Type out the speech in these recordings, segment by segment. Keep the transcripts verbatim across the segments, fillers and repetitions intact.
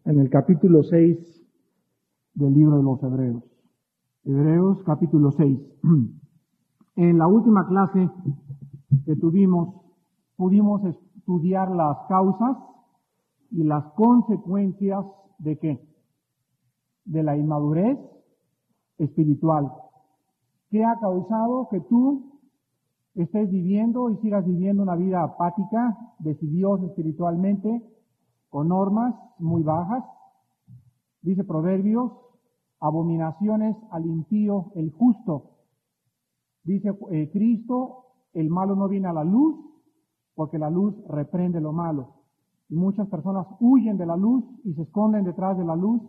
en el capítulo seis del libro de los Hebreos. Hebreos capítulo seis. En la última clase que tuvimos, pudimos estudiar las causas y las consecuencias de ¿qué? De la inmadurez espiritual. ¿Qué ha causado que tú estés viviendo y sigas viviendo una vida apática, decidiosa espiritualmente, con normas muy bajas? Dice Proverbios, abominaciones al impío el justo. Dice eh, Cristo, el malo no viene a la luz, porque la luz reprende lo malo. Y muchas personas huyen de la luz y se esconden detrás de la luz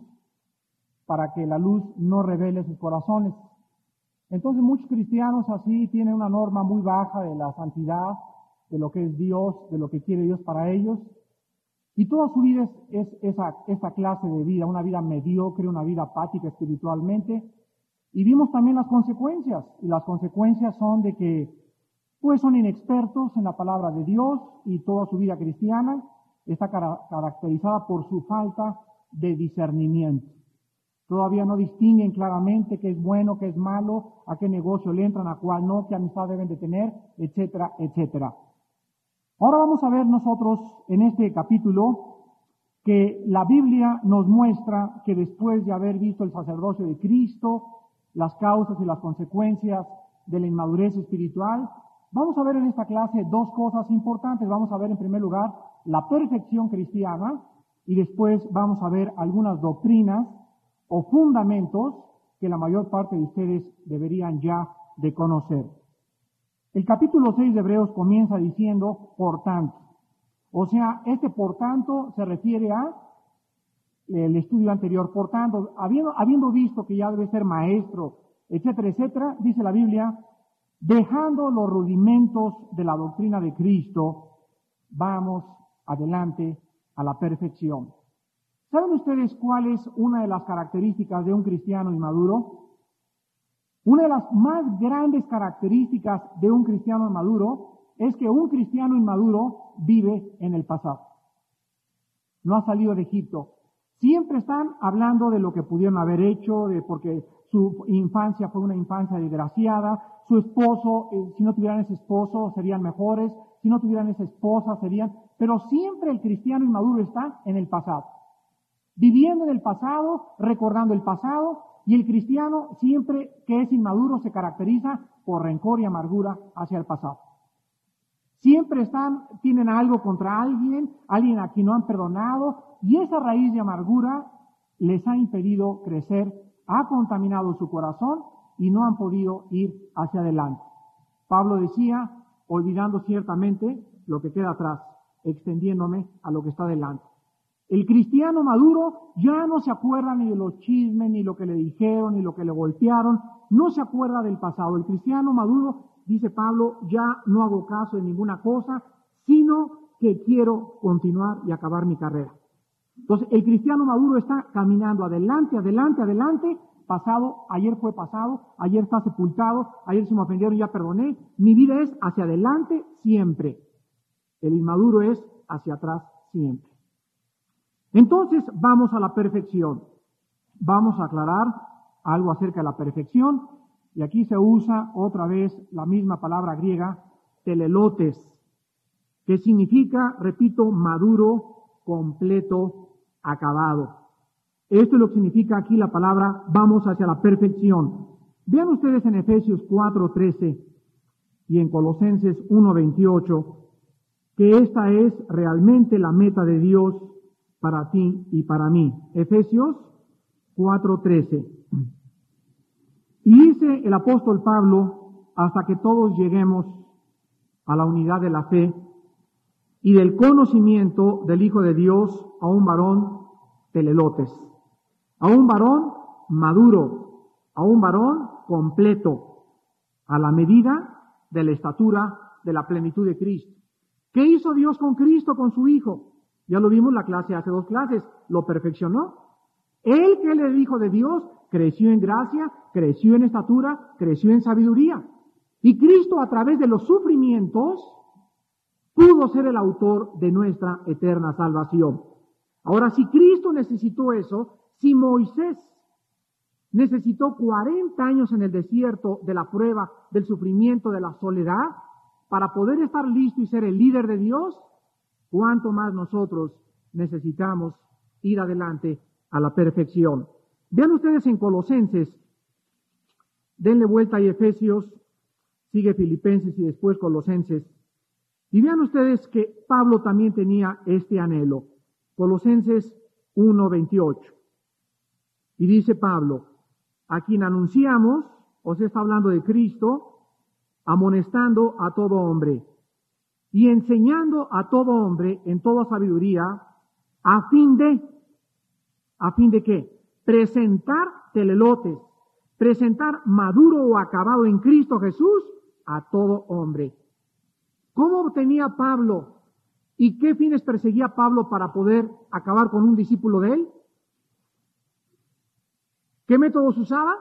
para que la luz no revele sus corazones. Entonces muchos cristianos así tienen una norma muy baja de la santidad, de lo que es Dios, de lo que quiere Dios para ellos. Y toda su vida es, es esa, esa clase de vida, una vida mediocre, una vida apática espiritualmente. Y vimos también las consecuencias. Y las consecuencias son de que pues son inexpertos en la palabra de Dios y toda su vida cristiana está cara- caracterizada por su falta de discernimiento. Todavía no distinguen claramente qué es bueno, qué es malo, a qué negocio le entran, a cuál no, qué amistad deben de tener, etcétera, etcétera. Ahora vamos a ver nosotros en este capítulo que la Biblia nos muestra que después de haber visto el sacerdocio de Cristo, las causas y las consecuencias de la inmadurez espiritual, vamos a ver en esta clase dos cosas importantes. Vamos a ver en primer lugar la perfección cristiana y después vamos a ver algunas doctrinas o fundamentos que la mayor parte de ustedes deberían ya de conocer. El capítulo seis de Hebreos comienza diciendo, por tanto. O sea, este por tanto se refiere a el estudio anterior. Por tanto, habiendo, habiendo visto que ya debe ser maestro, etcétera, etcétera, dice la Biblia, dejando los rudimentos de la doctrina de Cristo, vamos adelante a la perfección. ¿Saben ustedes cuál es una de las características de un cristiano inmaduro? Una de las más grandes características de un cristiano inmaduro es que un cristiano inmaduro vive en el pasado. No ha salido de Egipto. Siempre están hablando de lo que pudieron haber hecho, de porque su infancia fue una infancia desgraciada, su esposo, eh, si no tuvieran ese esposo serían mejores, si no tuvieran esa esposa serían, pero siempre el cristiano inmaduro está en el pasado. Viviendo en el pasado, recordando el pasado, y el cristiano siempre que es inmaduro se caracteriza por rencor y amargura hacia el pasado. Siempre están, tienen algo contra alguien, alguien a quien no han perdonado, y esa raíz de amargura les ha impedido crecer, ha contaminado su corazón y no han podido ir hacia adelante. Pablo decía, olvidando ciertamente lo que queda atrás, extendiéndome a lo que está delante. El cristiano maduro ya no se acuerda ni de los chismes, ni lo que le dijeron, ni lo que le golpearon, no se acuerda del pasado. El cristiano maduro, dice Pablo, ya no hago caso de ninguna cosa, sino que quiero continuar y acabar mi carrera. Entonces, el cristiano maduro está caminando adelante, adelante, adelante, pasado, ayer fue pasado, ayer está sepultado, ayer se me ofendieron y ya perdoné. Mi vida es hacia adelante siempre. El inmaduro es hacia atrás siempre. Entonces, vamos a la perfección. Vamos a aclarar algo acerca de la perfección. Y aquí se usa otra vez la misma palabra griega, telelotes, que significa, repito, maduro, completo, acabado. Esto es lo que significa aquí la palabra vamos hacia la perfección. Vean ustedes en Efesios cuatro trece y en Colosenses uno veintiocho que esta es realmente la meta de Dios para ti y para mí. Efesios cuatro trece. Y dice el apóstol Pablo, hasta que todos lleguemos a la unidad de la fe y del conocimiento del Hijo de Dios, a un varón telelotes, a un varón maduro, a un varón completo, a la medida de la estatura de la plenitud de Cristo. ¿Qué hizo Dios con Cristo, con su Hijo? Ya lo vimos en la clase, hace dos clases, lo perfeccionó. Él que le dijo de Dios, creció en gracia, creció en estatura, creció en sabiduría. Y Cristo, a través de los sufrimientos, pudo ser el autor de nuestra eterna salvación. Ahora, si Cristo necesitó eso, si Moisés necesitó cuarenta años en el desierto de la prueba, del sufrimiento, de la soledad, para poder estar listo y ser el líder de Dios, ¿cuánto más nosotros necesitamos ir adelante a la perfección? Vean ustedes en Colosenses, denle vuelta a Efesios, sigue Filipenses y después Colosenses, y vean ustedes que Pablo también tenía este anhelo. Colosenses uno veintiocho. Y dice Pablo, a quien anunciamos, o sea, está hablando de Cristo, amonestando a todo hombre y enseñando a todo hombre en toda sabiduría, a fin de, ¿a fin de qué? Presentar telelotes, presentar maduro o acabado en Cristo Jesús a todo hombre. ¿Cómo obtenía Pablo y qué fines perseguía Pablo para poder acabar con un discípulo de él? ¿Qué métodos usaba?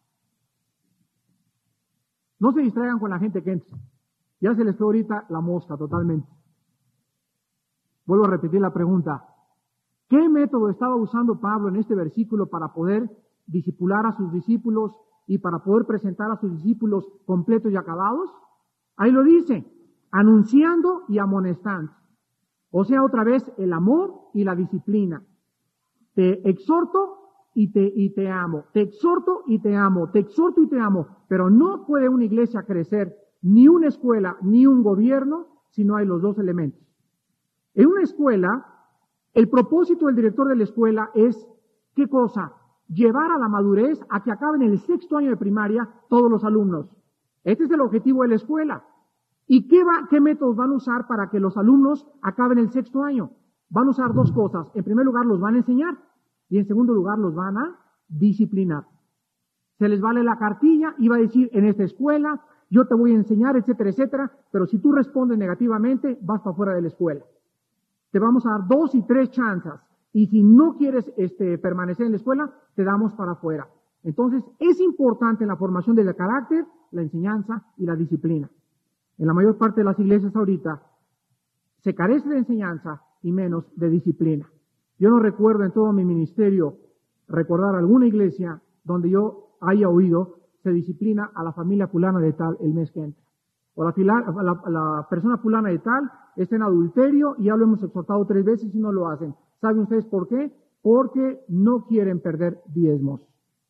No se distraigan con la gente que entra. Ya se les fue ahorita la mosca totalmente. Vuelvo a repetir la pregunta. ¿Qué método estaba usando Pablo en este versículo para poder discipular a sus discípulos y para poder presentar a sus discípulos completos y acabados? Ahí lo dice, anunciando y amonestando. O sea, otra vez, el amor y la disciplina. Te exhorto y te, y te amo. Te exhorto y te amo. Te exhorto y te amo. Pero no puede una iglesia crecer, ni una escuela, ni un gobierno, si no hay los dos elementos. En una escuela, el propósito del director de la escuela es, ¿qué cosa? Llevar a la madurez a que acaben en el sexto año de primaria todos los alumnos. Este es el objetivo de la escuela. ¿Y qué, va, qué métodos van a usar para que los alumnos acaben el sexto año? Van a usar dos cosas. En primer lugar, los van a enseñar y en segundo lugar, los van a disciplinar. Se les vale la cartilla y va a decir, en esta escuela yo te voy a enseñar, etcétera, etcétera, pero si tú respondes negativamente, vas para fuera de la escuela. Te vamos a dar dos y tres chances y si no quieres este, permanecer en la escuela, te damos para afuera. Entonces, es importante en la formación del carácter, la enseñanza y la disciplina. En la mayor parte de las iglesias ahorita se carece de enseñanza y menos de disciplina. Yo no recuerdo en todo mi ministerio recordar alguna iglesia donde yo haya oído se disciplina a la familia fulana de tal el mes que entra. O la, fila, la, la persona fulana de tal está en adulterio y ya lo hemos exhortado tres veces y no lo hacen. ¿Saben ustedes por qué? Porque no quieren perder diezmos.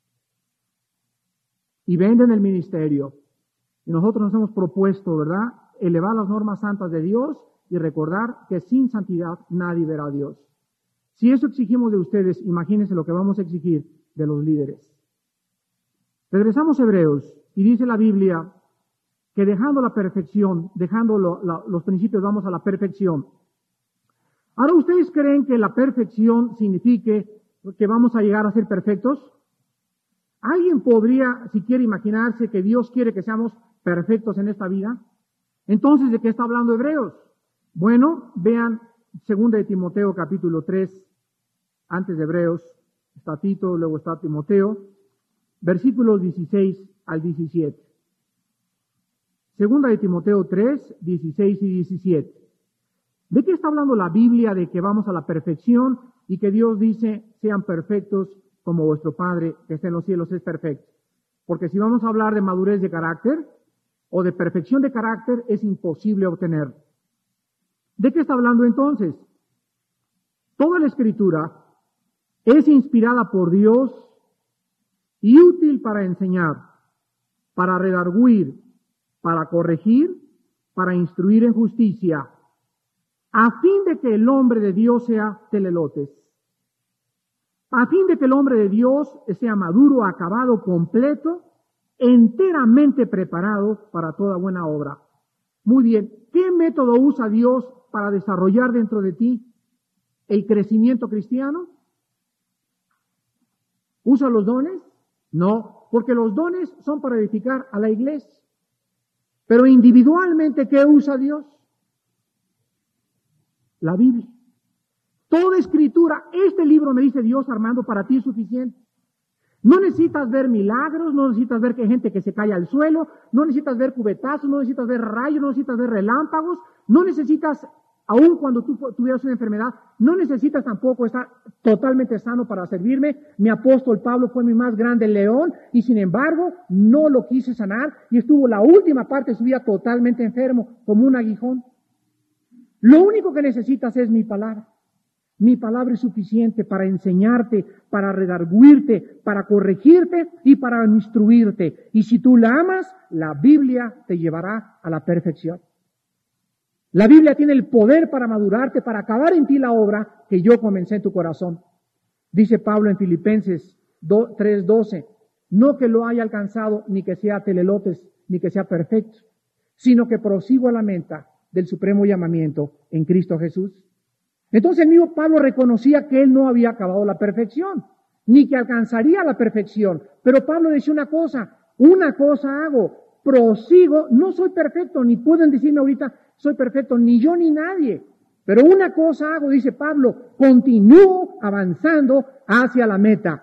Y venden el ministerio. Y nosotros nos hemos propuesto, ¿verdad?, elevar las normas santas de Dios y recordar que sin santidad nadie verá a Dios. Si eso exigimos de ustedes, imagínense lo que vamos a exigir de los líderes. Regresamos a Hebreos y dice la Biblia que dejando la perfección, dejando lo, la, los principios, vamos a la perfección. Ahora, ¿ustedes creen que la perfección signifique que vamos a llegar a ser perfectos? ¿Alguien podría, si quiere, imaginarse que Dios quiere que seamos perfectos en esta vida? Entonces, ¿de qué está hablando Hebreos? Bueno, vean segunda de Timoteo capítulo tres, antes de Hebreos, está Tito, luego está Timoteo, versículos dieciséis al diecisiete. Segunda de Timoteo tres, dieciséis y diecisiete. ¿De qué está hablando la Biblia de que vamos a la perfección y que Dios dice, sean perfectos como vuestro Padre que está en los cielos es perfecto? Porque si vamos a hablar de madurez de carácter o de perfección de carácter, es imposible obtener. ¿De qué está hablando entonces? Toda la Escritura es inspirada por Dios y útil para enseñar, para redarguir, para corregir, para instruir en justicia, a fin de que el hombre de Dios sea telelotes, a fin de que el hombre de Dios sea maduro, acabado, completo, enteramente preparado para toda buena obra. Muy bien, ¿qué método usa Dios para desarrollar dentro de ti el crecimiento cristiano? ¿Usa los dones? No, porque los dones son para edificar a la iglesia. Pero individualmente, ¿qué usa Dios? La Biblia. Toda escritura, este libro me dice Dios, Armando, para ti es suficiente. No necesitas ver milagros, no necesitas ver que hay gente que se cae al suelo, no necesitas ver cubetazos, no necesitas ver rayos, no necesitas ver relámpagos, no necesitas Aun cuando tú tuvieras una enfermedad, no necesitas tampoco estar totalmente sano para servirme. Mi apóstol Pablo fue mi más grande león y sin embargo no lo quise sanar y estuvo la última parte de su vida totalmente enfermo, como un aguijón. Lo único que necesitas es mi palabra. Mi palabra es suficiente para enseñarte, para redarguirte, para corregirte y para instruirte. Y si tú la amas, la Biblia te llevará a la perfección. La Biblia tiene el poder para madurarte, para acabar en ti la obra que yo comencé en tu corazón. Dice Pablo en Filipenses tres doce, no que lo haya alcanzado, ni que sea telelotes, ni que sea perfecto, sino que prosigo a la meta del supremo llamamiento en Cristo Jesús. Entonces el mismo Pablo reconocía que él no había acabado la perfección, ni que alcanzaría la perfección. Pero Pablo decía una cosa, una cosa hago, prosigo, no soy perfecto, ni pueden decirme ahorita soy perfecto, ni yo ni nadie. Pero una cosa hago, dice Pablo, continúo avanzando hacia la meta.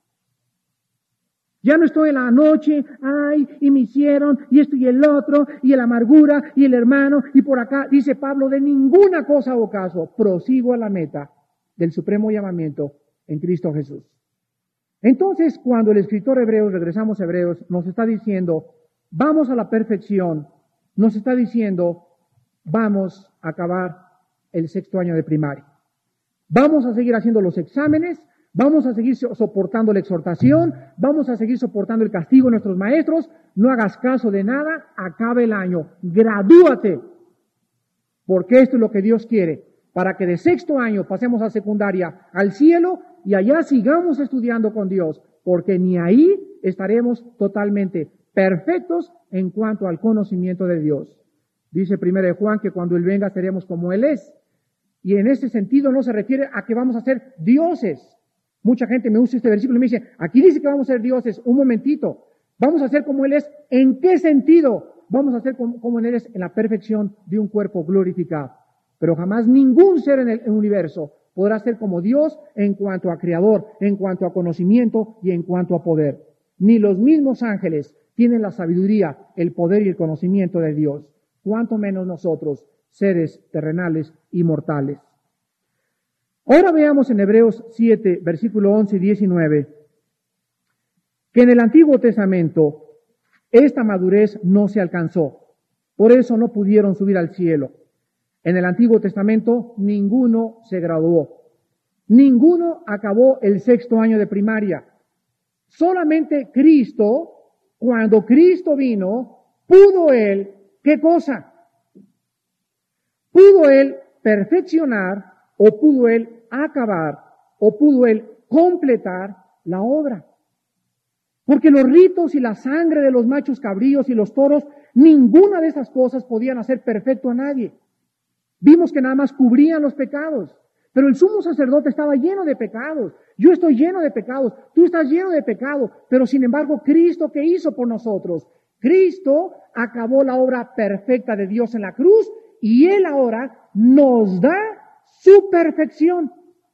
Ya no estoy en la noche, ay, y me hicieron, y esto y el otro, y la amargura, y el hermano, y por acá. Dice Pablo, de ninguna cosa hago caso, prosigo a la meta del supremo llamamiento en Cristo Jesús. Entonces, cuando el escritor Hebreos, regresamos a Hebreos, nos está diciendo, vamos a la perfección, nos está diciendo, vamos a acabar el sexto año de primaria. Vamos a seguir haciendo los exámenes, vamos a seguir soportando la exhortación, vamos a seguir soportando el castigo de nuestros maestros, no hagas caso de nada, acaba el año, gradúate, porque esto es lo que Dios quiere, para que de sexto año pasemos a secundaria, al cielo, y allá sigamos estudiando con Dios, porque ni ahí estaremos totalmente perfectos en cuanto al conocimiento de Dios. Dice primero de Juan que cuando Él venga seremos como Él es. Y en ese sentido no se refiere a que vamos a ser dioses. Mucha gente me usa este versículo y me dice, aquí dice que vamos a ser dioses. Un momentito. Vamos a ser como Él es. ¿En qué sentido? Vamos a ser como, como Él es en la perfección de un cuerpo glorificado. Pero jamás ningún ser en el universo podrá ser como Dios en cuanto a creador, en cuanto a conocimiento y en cuanto a poder. Ni los mismos ángeles tienen la sabiduría, el poder y el conocimiento de Dios. Cuánto menos nosotros, seres terrenales y mortales. Ahora veamos en Hebreos siete, versículo once y diecinueve, que en el Antiguo Testamento esta madurez no se alcanzó. Por eso no pudieron subir al cielo. En el Antiguo Testamento ninguno se graduó. Ninguno acabó el sexto año de primaria. Solamente Cristo, cuando Cristo vino, pudo Él, ¿qué cosa? ¿Pudo Él perfeccionar o pudo Él acabar o pudo Él completar la obra? Porque los ritos y la sangre de los machos cabríos y los toros, ninguna de esas cosas podían hacer perfecto a nadie. Vimos que nada más cubrían los pecados. Pero el sumo sacerdote estaba lleno de pecados. Yo estoy lleno de pecados. Tú estás lleno de pecado. Pero sin embargo, Cristo, ¿qué hizo por nosotros? Cristo acabó la obra perfecta de Dios en la cruz y Él ahora nos da su perfección.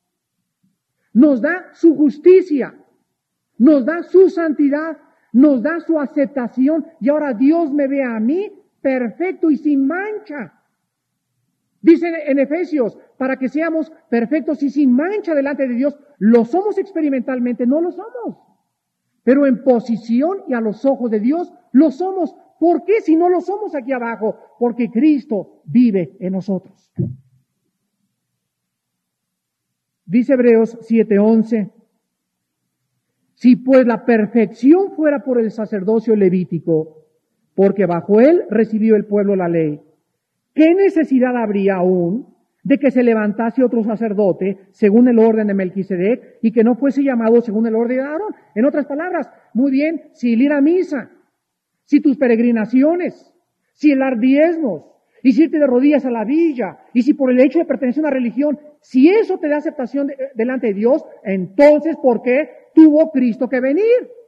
Nos da su justicia. Nos da su santidad. Nos da su aceptación. Y ahora Dios me ve a mí perfecto y sin mancha. Dice en Efesios, para que seamos perfectos y sin mancha delante de Dios, lo somos experimentalmente, no lo somos. Pero en posición y a los ojos de Dios, lo somos. ¿Por qué si no lo somos aquí abajo? Porque Cristo vive en nosotros. Dice Hebreos siete once, si pues la perfección fuera por el sacerdocio levítico, porque bajo él recibió el pueblo la ley, ¿qué necesidad habría aún de que se levantase otro sacerdote según el orden de Melquisedec y que no fuese llamado según el orden de Aarón? En otras palabras, muy bien, si el ir a misa, si tus peregrinaciones, si el dar diezmos, y si irte de rodillas a la villa, y si por el hecho de pertenecer a una religión, si eso te da aceptación de, delante de Dios, entonces ¿por qué tuvo Cristo que venir?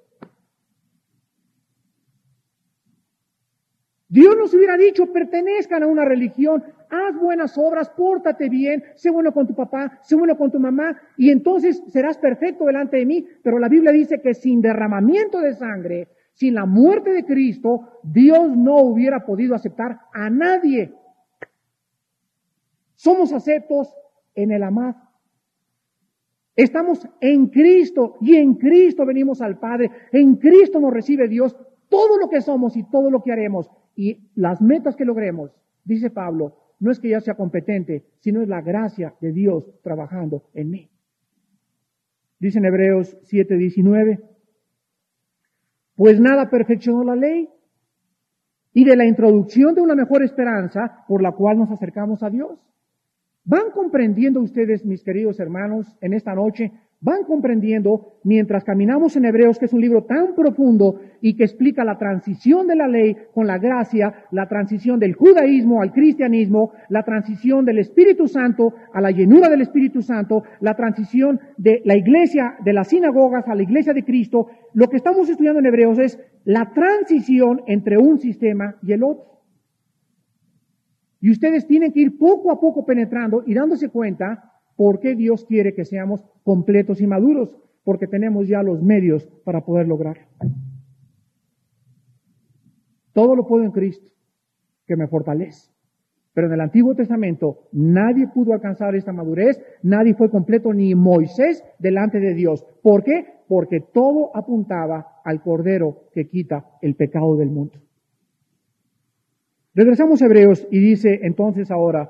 Dios nos hubiera dicho, pertenezcan a una religión, haz buenas obras, pórtate bien, sé bueno con tu papá, sé bueno con tu mamá, y entonces serás perfecto delante de mí. Pero la Biblia dice que sin derramamiento de sangre, sin la muerte de Cristo, Dios no hubiera podido aceptar a nadie. Somos aceptos en el amado. Estamos en Cristo y en Cristo venimos al Padre. En Cristo nos recibe Dios todo lo que somos y todo lo que haremos. Y las metas que logremos, dice Pablo, no es que yo sea competente, sino es la gracia de Dios trabajando en mí. Dice en Hebreos siete diecinueve, pues nada perfeccionó la ley, y de la introducción de una mejor esperanza por la cual nos acercamos a Dios. ¿Van comprendiendo ustedes, mis queridos hermanos, en esta noche? ¿Van comprendiendo, mientras caminamos en Hebreos, que es un libro tan profundo y que explica la transición de la ley con la gracia, la transición del judaísmo al cristianismo, la transición del Espíritu Santo a la llenura del Espíritu Santo, la transición de la iglesia, de las sinagogas a la iglesia de Cristo? Lo que estamos estudiando en Hebreos es la transición entre un sistema y el otro. Y ustedes tienen que ir poco a poco penetrando y dándose cuenta por qué Dios quiere que seamos completos y maduros, porque tenemos ya los medios para poder lograrlo. Todo lo puedo en Cristo, que me fortalece. Pero en el Antiguo Testamento nadie pudo alcanzar esta madurez, nadie fue completo, ni Moisés delante de Dios. ¿Por qué? Porque todo apuntaba al Cordero que quita el pecado del mundo. Regresamos a Hebreos y dice entonces ahora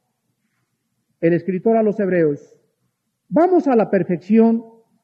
el escritor a los Hebreos, vamos a la perfección,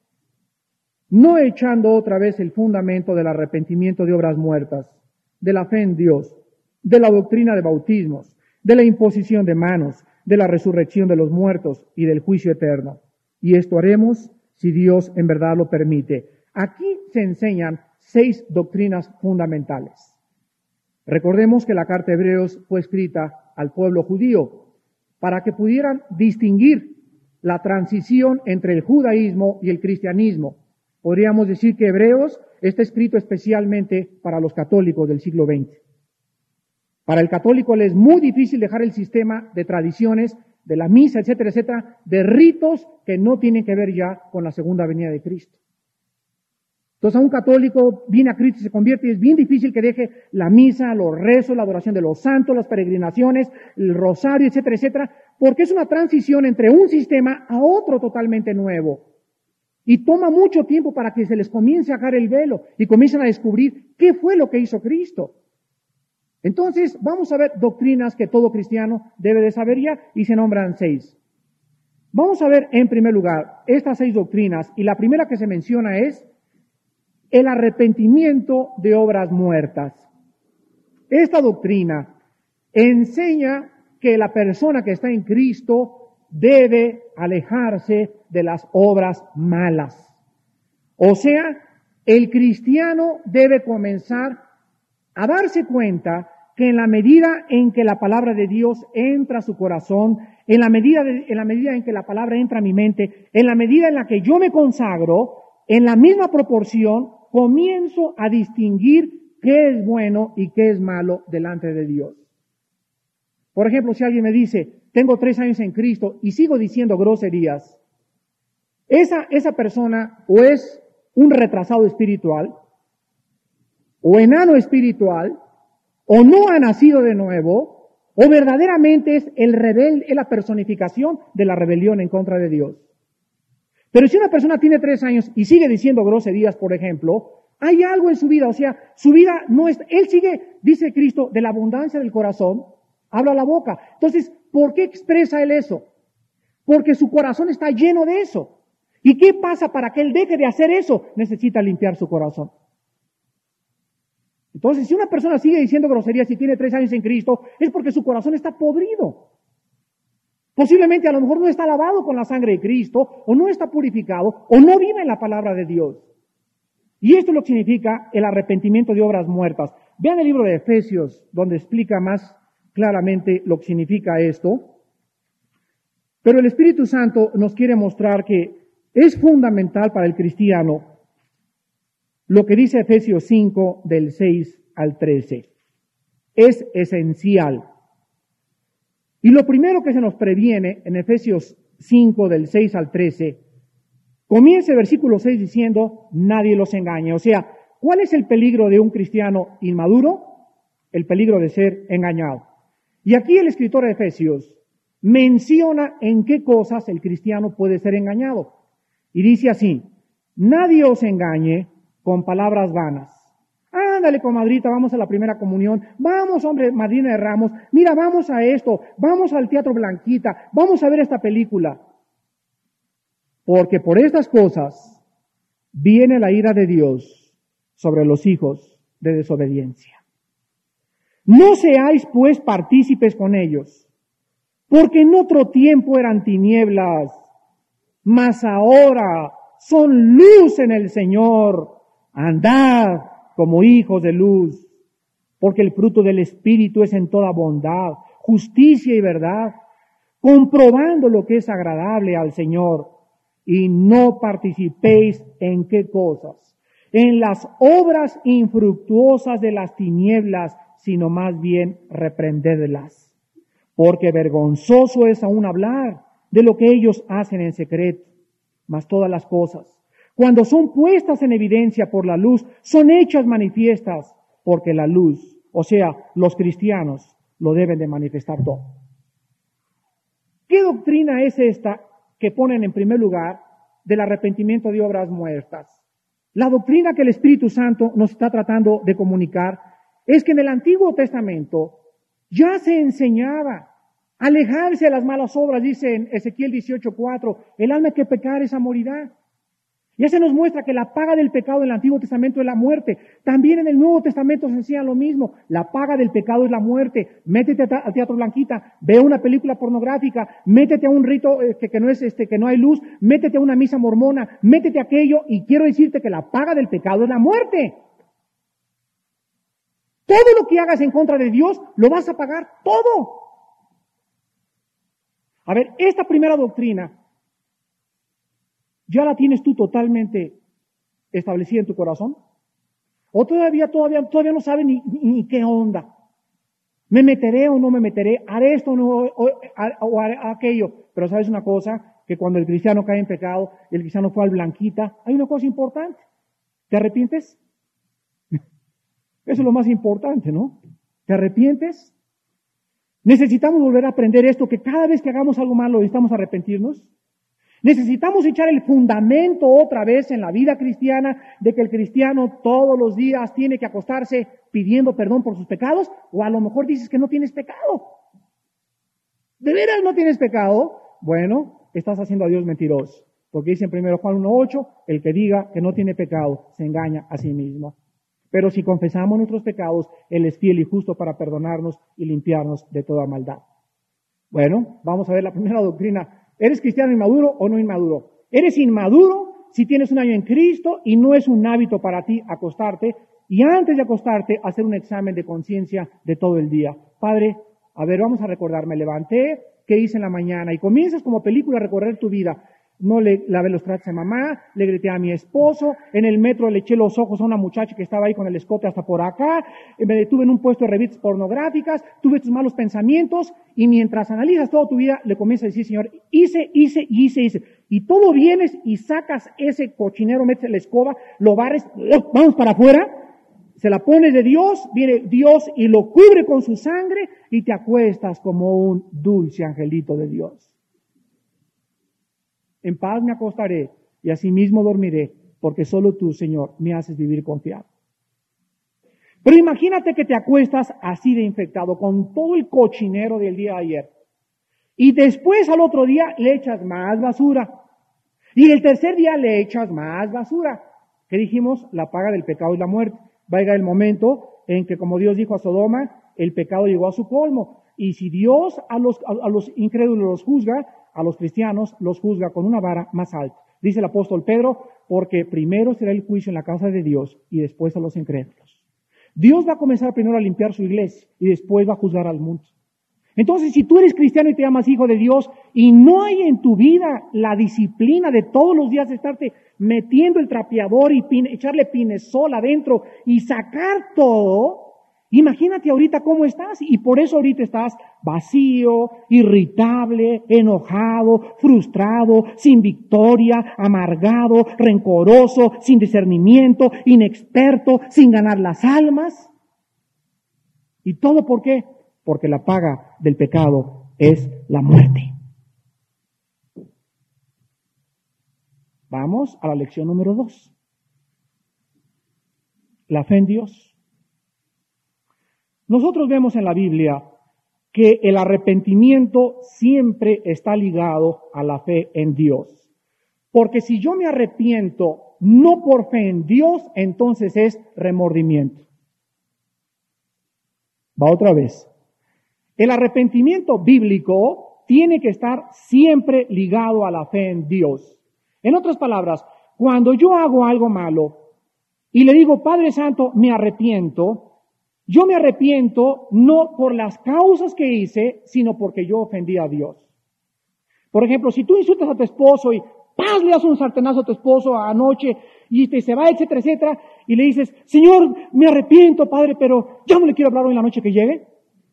no echando otra vez el fundamento del arrepentimiento de obras muertas, de la fe en Dios, de la doctrina de bautismos, de la imposición de manos, de la resurrección de los muertos y del juicio eterno. Y esto haremos si Dios en verdad lo permite. Aquí se enseñan seis doctrinas fundamentales. Recordemos que la carta de Hebreos fue escrita al pueblo judío para que pudieran distinguir la transición entre el judaísmo y el cristianismo. Podríamos decir que Hebreos está escrito especialmente para los católicos del siglo veinte. Para el católico le es muy difícil dejar el sistema de tradiciones, de la misa, etcétera, etcétera, de ritos que no tienen que ver ya con la segunda venida de Cristo. Entonces a un católico viene a Cristo y se convierte y es bien difícil que deje la misa, los rezos, la adoración de los santos, las peregrinaciones, el rosario, etcétera, etcétera, porque es una transición entre un sistema a otro totalmente nuevo. Y toma mucho tiempo para que se les comience a sacar el velo y comiencen a descubrir qué fue lo que hizo Cristo. Entonces vamos a ver doctrinas que todo cristiano debe de saber ya y se nombran seis. Vamos a ver en primer lugar estas seis doctrinas y la primera que se menciona es el arrepentimiento de obras muertas. Esta doctrina enseña que la persona que está en Cristo debe alejarse de las obras malas. O sea, el cristiano debe comenzar a darse cuenta que en la medida en que la palabra de Dios entra a su corazón, en la medida, de, en la medida en que la palabra entra a mi mente, en la medida en la que yo me consagro, en la misma proporción, comienzo a distinguir qué es bueno y qué es malo delante de Dios. Por ejemplo, si alguien me dice, tengo tres años en Cristo y sigo diciendo groserías, esa, esa persona o es un retrasado espiritual, o enano espiritual, o no ha nacido de nuevo, o verdaderamente es el rebelde, es la personificación de la rebelión en contra de Dios. Pero si una persona tiene tres años y sigue diciendo groserías, por ejemplo, hay algo en su vida, o sea, su vida no es, él sigue, dice Cristo, de la abundancia del corazón, habla la boca. Entonces, ¿por qué expresa él eso? Porque su corazón está lleno de eso. ¿Y qué pasa para que él deje de hacer eso? Necesita limpiar su corazón. Entonces, si una persona sigue diciendo groserías y tiene tres años en Cristo, es porque su corazón está podrido. Posiblemente a lo mejor no está lavado con la sangre de Cristo, o no está purificado, o no vive en la palabra de Dios. Y esto es lo que significa el arrepentimiento de obras muertas. Vean el libro de Efesios, donde explica más claramente lo que significa esto. Pero el Espíritu Santo nos quiere mostrar que es fundamental para el cristiano lo que dice Efesios cinco, del seis al trece. Es esencial. Y lo primero que se nos previene en Efesios cinco, del seis al trece, comienza el versículo seis diciendo, nadie los engañe. O sea, ¿cuál es el peligro de un cristiano inmaduro? El peligro de ser engañado. Y aquí el escritor de Efesios menciona en qué cosas el cristiano puede ser engañado. Y dice así: nadie os engañe con palabras vanas. Ándale, comadrita, vamos a la primera comunión. Vamos, hombre, madrina de ramos. Mira, vamos a esto. Vamos al Teatro Blanquita. Vamos a ver esta película. Porque por estas cosas viene la ira de Dios sobre los hijos de desobediencia. No seáis pues partícipes con ellos, porque en otro tiempo eran tinieblas, mas ahora son luz en el Señor. Andad como hijos de luz, porque el fruto del Espíritu es en toda bondad, justicia y verdad, comprobando lo que es agradable al Señor, y no participéis en qué cosas, en las obras infructuosas de las tinieblas, sino más bien reprendedlas, porque vergonzoso es aún hablar de lo que ellos hacen en secreto, mas todas las cosas, cuando son puestas en evidencia por la luz, son hechas manifiestas, porque la luz, o sea, los cristianos, lo deben de manifestar todo. ¿Qué doctrina es esta que ponen en primer lugar del arrepentimiento de obras muertas? La doctrina que el Espíritu Santo nos está tratando de comunicar es que en el Antiguo Testamento ya se enseñaba alejarse de las malas obras. Dice en Ezequiel dieciocho cuatro, el alma que pecar esa morirá. Ya se nos muestra que la paga del pecado en el Antiguo Testamento es la muerte. También en el Nuevo Testamento se enseña lo mismo. La paga del pecado es la muerte. Métete al Teatro Blanquita, ve una película pornográfica, métete a un rito eh, que, que no es este, que no hay luz, métete a una misa mormona, métete a aquello, y quiero decirte que la paga del pecado es la muerte. Todo lo que hagas en contra de Dios, lo vas a pagar, todo. A ver, esta primera doctrina ¿ya la tienes tú totalmente establecida en tu corazón? ¿O todavía, todavía, todavía no sabes ni, ni, ni qué onda? ¿Me meteré o no me meteré? ¿Haré esto o no o, o, o haré aquello? Pero ¿sabes una cosa? Que cuando el cristiano cae en pecado, el cristiano fue al Blanquita, hay una cosa importante. ¿Te arrepientes? Eso es lo más importante, ¿no? ¿Te arrepientes? Necesitamos volver a aprender esto, que cada vez que hagamos algo malo necesitamos arrepentirnos. Necesitamos echar el fundamento otra vez en la vida cristiana de que el cristiano todos los días tiene que acostarse pidiendo perdón por sus pecados, o a lo mejor dices que no tienes pecado. ¿De veras no tienes pecado? Bueno, estás haciendo a Dios mentiroso, porque dice en primero Juan uno ocho, el que diga que no tiene pecado se engaña a sí mismo. Pero si confesamos nuestros pecados, Él es fiel y justo para perdonarnos y limpiarnos de toda maldad. Bueno, vamos a ver la primera doctrina. ¿Eres cristiano inmaduro o no inmaduro? Eres inmaduro si tienes un año en Cristo y no es un hábito para ti acostarte, y antes de acostarte hacer un examen de conciencia de todo el día. Padre, a ver, vamos a recordar, me levanté, ¿qué hice en la mañana? Y comienzas como película a recorrer tu vida. No le lavé los trastes a mamá, le grité a mi esposo, en el metro le eché los ojos a una muchacha que estaba ahí con el escote hasta por acá, me detuve en un puesto de revistas pornográficas, tuve tus malos pensamientos, y mientras analizas toda tu vida, le comienzas a decir, Señor, hice, hice, hice, hice. Y todo vienes y sacas ese cochinero, metes la escoba, lo barres, vamos para afuera, se la pones de Dios, viene Dios y lo cubre con su sangre, y te acuestas como un dulce angelito de Dios. En paz me acostaré y asimismo dormiré, porque solo tú, Señor, me haces vivir confiado. Pero imagínate que te acuestas así de infectado, con todo el cochinero del día de ayer. Y después al otro día le echas más basura. Y el tercer día le echas más basura. ¿Qué dijimos? La paga del pecado es la muerte. Va a llegar el momento en que, como Dios dijo a Sodoma, el pecado llegó a su colmo. Y si Dios a los, a, a los incrédulos los juzga, a los cristianos los juzga con una vara más alta. Dice el apóstol Pedro, porque primero será el juicio en la casa de Dios y después a los incrédulos. Dios va a comenzar primero a limpiar su iglesia y después va a juzgar al mundo. Entonces, si tú eres cristiano y te llamas hijo de Dios y no hay en tu vida la disciplina de todos los días de estarte metiendo el trapeador y pin, echarle pinesol adentro y sacar todo, imagínate ahorita cómo estás, y por eso ahorita estás vacío, irritable, enojado, frustrado, sin victoria, amargado, rencoroso, sin discernimiento, inexperto, sin ganar las almas. ¿Y todo por qué? Porque la paga del pecado es la muerte. Vamos a la lección número dos. La fe en Dios. Nosotros vemos en la Biblia que el arrepentimiento siempre está ligado a la fe en Dios. Porque si yo me arrepiento no por fe en Dios, entonces es remordimiento. Va otra vez. El arrepentimiento bíblico tiene que estar siempre ligado a la fe en Dios. En otras palabras, cuando yo hago algo malo y le digo, Padre Santo, me arrepiento, yo me arrepiento no por las causas que hice, sino porque yo ofendí a Dios. Por ejemplo, si tú insultas a tu esposo y ¡paz! Le das un sartenazo a tu esposo anoche y te, se va, etcétera, etcétera, y le dices, Señor, me arrepiento, Padre, pero ya no le quiero hablar hoy en la noche que llegue.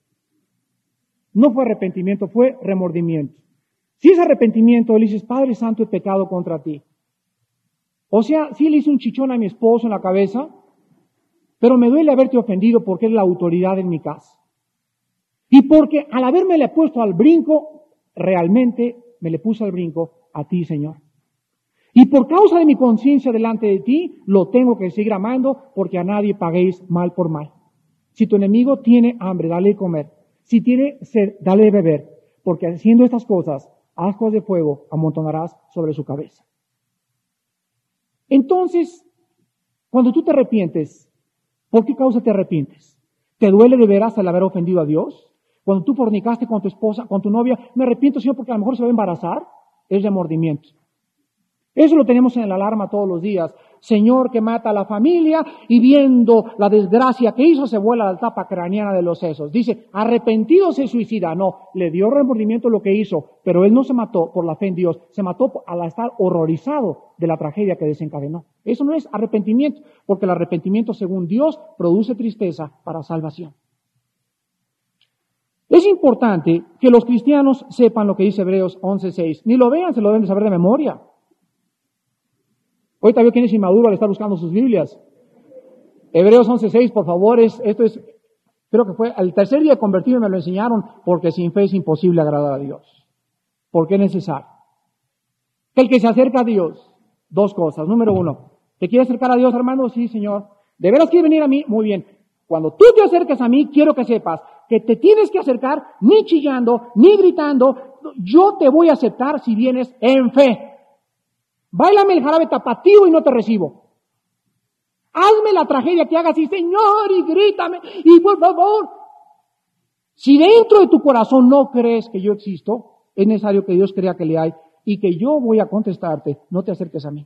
No fue arrepentimiento, fue remordimiento. Si es arrepentimiento, le dices, Padre Santo, he pecado contra ti. O sea, sí le hice un chichón a mi esposo en la cabeza, pero me duele haberte ofendido porque es la autoridad en mi casa. Y porque al haberme le puesto al brinco, realmente me le puse al brinco a ti, Señor. Y por causa de mi conciencia delante de ti, lo tengo que seguir amando, porque a nadie paguéis mal por mal. Si tu enemigo tiene hambre, dale de comer. Si tiene sed, dale de beber, porque haciendo estas cosas, ascuas de fuego amontonarás sobre su cabeza. Entonces, cuando tú te arrepientes, ¿por qué causa te arrepientes? ¿Te duele de veras el haber ofendido a Dios? Cuando tú fornicaste con tu esposa, con tu novia, me arrepiento, Señor, porque a lo mejor se va a embarazar, es remordimiento. Eso lo tenemos en la alarma todos los días. Señor que mata a la familia y viendo la desgracia que hizo se vuela la tapa craneana de los sesos. Dice, arrepentido se suicida. No, le dio remordimiento lo que hizo, pero él no se mató por la fe en Dios, se mató al estar horrorizado de la tragedia que desencadenó. Eso no es arrepentimiento, porque el arrepentimiento según Dios produce tristeza para salvación. Es importante que los cristianos sepan lo que dice Hebreos once seis. Ni lo vean, se lo deben de saber de memoria. Ahorita veo quién es inmaduro al estar buscando sus Biblias. Hebreos once seis, por favor, es, esto es, creo que fue el tercer día de convertido me lo enseñaron, porque sin fe es imposible agradar a Dios. Porque es necesario. El que se acerca a Dios, dos cosas. Número uno, ¿te quieres acercar a Dios, hermano? Sí, Señor. ¿De veras quieres venir a mí? Muy bien. Cuando tú te acerques a mí, quiero que sepas que te tienes que acercar ni chillando, ni gritando. Yo te voy a aceptar si vienes en fe. Báilame el jarabe tapatío y no te recibo. Hazme la tragedia que hagas y Señor, y grítame, y por favor. Si dentro de tu corazón no crees que yo existo, es necesario que Dios crea que le hay y que yo voy a contestarte, no te acerques a mí.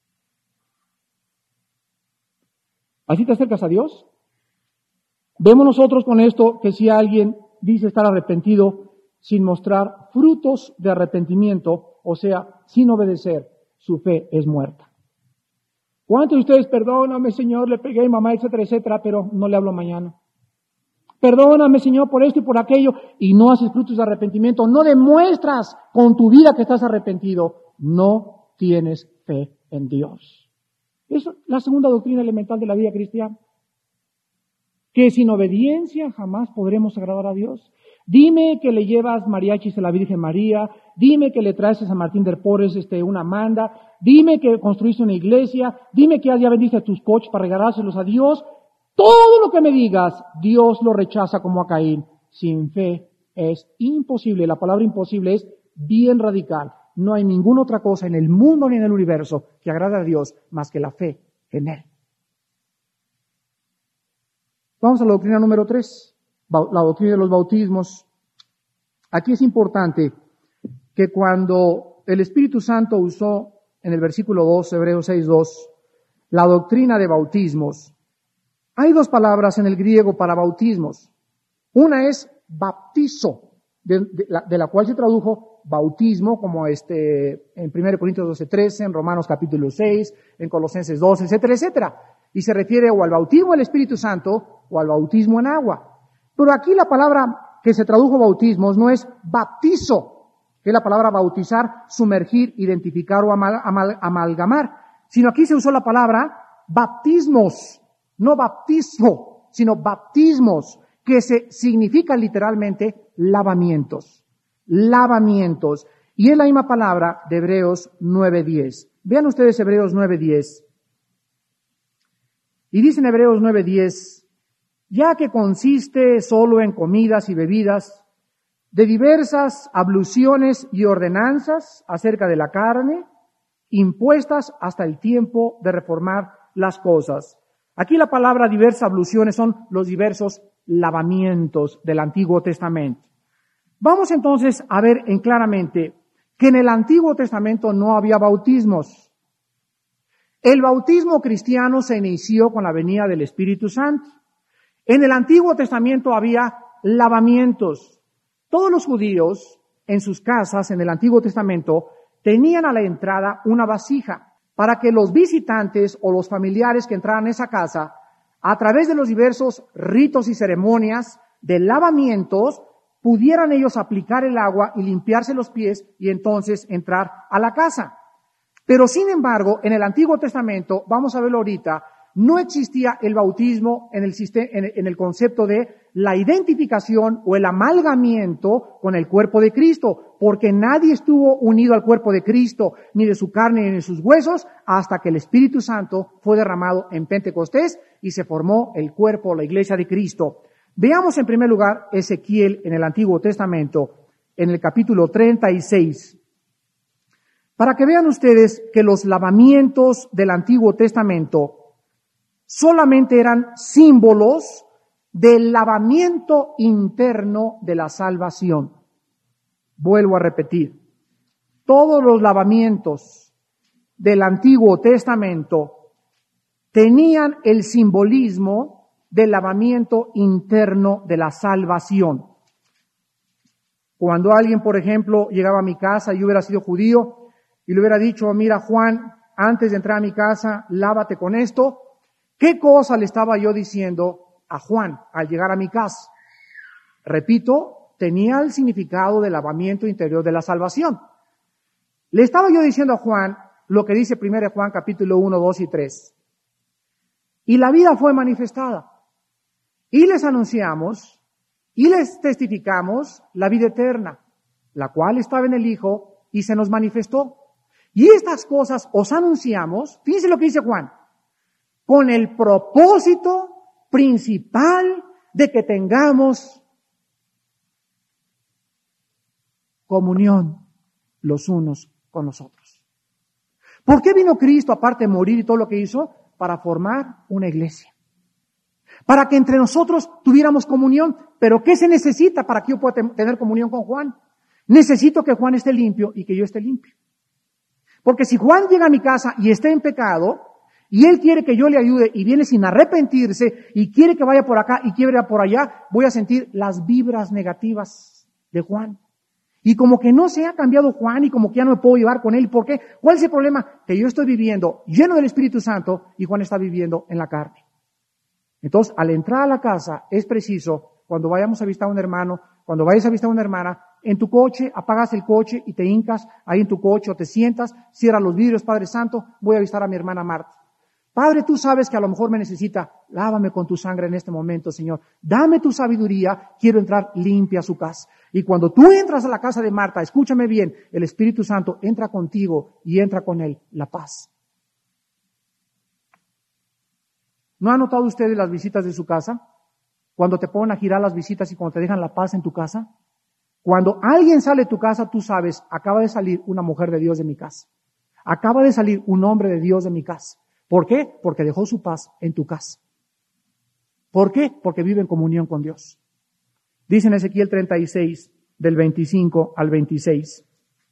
¿Así te acercas a Dios? Vemos nosotros con esto que si alguien dice estar arrepentido sin mostrar frutos de arrepentimiento, o sea, sin obedecer, su fe es muerta. ¿Cuántos de ustedes, perdóname, Señor, le pegué a mi mamá, etcétera, etcétera, pero no le hablo mañana? Perdóname, Señor, por esto y por aquello, y no haces frutos de arrepentimiento, no demuestras con tu vida que estás arrepentido, no tienes fe en Dios. Eso es la segunda doctrina elemental de la vida cristiana. Que sin obediencia jamás podremos agradar a Dios. Dime que le llevas mariachis a la Virgen María, dime que le traes a San Martín de Porres este, una manda, dime que construiste una iglesia, dime que ya vendiste tus coches para regalárselos a Dios. Todo lo que me digas, Dios lo rechaza como a Caín. Sin fe es imposible. La palabra imposible es bien radical. No hay ninguna otra cosa en el mundo ni en el universo que agrade a Dios más que la fe en Él. Vamos a la doctrina número tres, la doctrina de los bautismos. Aquí es importante que cuando el Espíritu Santo usó en el versículo dos, Hebreos seis dos, la doctrina de bautismos, hay dos palabras en el griego para bautismos. Una es baptizo, de, de, la, de la cual se tradujo bautismo, como este en primera Corintios doce trece, en Romanos capítulo seis, en Colosenses dos, etcétera, etcétera. Y se refiere o al bautismo del Espíritu Santo o al bautismo en agua. Pero aquí la palabra que se tradujo bautismos no es baptizo, que es la palabra bautizar, sumergir, identificar o amal, amal, amalgamar, sino aquí se usó la palabra baptismos, no baptismo, sino baptismos, que se significa literalmente lavamientos. lavamientos. Y es la misma palabra de Hebreos nueve diez. Vean ustedes Hebreos nueve diez. Y dice en Hebreos nueve diez, ya que consiste solo en comidas y bebidas, de diversas abluciones y ordenanzas acerca de la carne, impuestas hasta el tiempo de reformar las cosas. Aquí la palabra diversas abluciones son los diversos lavamientos del Antiguo Testamento. Vamos entonces a ver en claramente que en el Antiguo Testamento no había bautismos. El bautismo cristiano se inició con la venida del Espíritu Santo. En el Antiguo Testamento había lavamientos. Todos los judíos en sus casas en el Antiguo Testamento tenían a la entrada una vasija para que los visitantes o los familiares que entraran a esa casa, a través de los diversos ritos y ceremonias de lavamientos, pudieran ellos aplicar el agua y limpiarse los pies y entonces entrar a la casa. Pero sin embargo, en el Antiguo Testamento, vamos a verlo ahorita, no existía el bautismo en el, sistema, en, en el concepto de la identificación o el amalgamiento con el cuerpo de Cristo, porque nadie estuvo unido al cuerpo de Cristo, ni de su carne ni de sus huesos, hasta que el Espíritu Santo fue derramado en Pentecostés y se formó el cuerpo, la iglesia de Cristo. Veamos en primer lugar Ezequiel en el Antiguo Testamento, en el capítulo treinta y seis, para que vean ustedes que los lavamientos del Antiguo Testamento solamente eran símbolos del lavamiento interno de la salvación. Vuelvo a repetir, todos los lavamientos del Antiguo Testamento tenían el simbolismo del lavamiento interno de la salvación. Cuando alguien, por ejemplo, llegaba a mi casa y yo hubiera sido judío y le hubiera dicho, mira Juan, antes de entrar a mi casa, lávate con esto, ¿qué cosa le estaba yo diciendo a Juan al llegar a mi casa? Repito, tenía el significado del lavamiento interior de la salvación. Le estaba yo diciendo a Juan lo que dice primero Juan capítulo uno, dos y tres. Y la vida fue manifestada. Y les anunciamos y les testificamos la vida eterna, la cual estaba en el Hijo y se nos manifestó. Y estas cosas os anunciamos, fíjense lo que dice Juan, con el propósito principal de que tengamos comunión los unos con los otros. ¿Por qué vino Cristo, aparte de morir y todo lo que hizo? Para formar una iglesia. Para que entre nosotros tuviéramos comunión. ¿Pero qué se necesita para que yo pueda tener comunión con Juan? Necesito que Juan esté limpio y que yo esté limpio. Porque si Juan llega a mi casa y está en pecado, y él quiere que yo le ayude y viene sin arrepentirse y quiere que vaya por acá y quiere ir por allá, voy a sentir las vibras negativas de Juan. Y como que no se ha cambiado Juan y como que ya no me puedo llevar con él. ¿Por qué? ¿Cuál es el problema? Que yo estoy viviendo lleno del Espíritu Santo y Juan está viviendo en la carne. Entonces, al entrar a la casa es preciso, cuando vayamos a visitar a un hermano, cuando vayas a visitar a una hermana, en tu coche, apagas el coche y te hincas ahí en tu coche o te sientas, cierras los vidrios, Padre Santo, voy a visitar a mi hermana Marta. Padre, tú sabes que a lo mejor me necesita, lávame con tu sangre en este momento, Señor. Dame tu sabiduría, quiero entrar limpia a su casa. Y cuando tú entras a la casa de Marta, escúchame bien, el Espíritu Santo entra contigo y entra con él la paz. ¿No han notado ustedes las visitas de su casa? Cuando te ponen a girar las visitas y cuando te dejan la paz en tu casa. Cuando alguien sale de tu casa, tú sabes, acaba de salir una mujer de Dios de mi casa. Acaba de salir un hombre de Dios de mi casa. ¿Por qué? Porque dejó su paz en tu casa. ¿Por qué? Porque vive en comunión con Dios. Dice en Ezequiel treinta y seis, del veinticinco al veintiséis.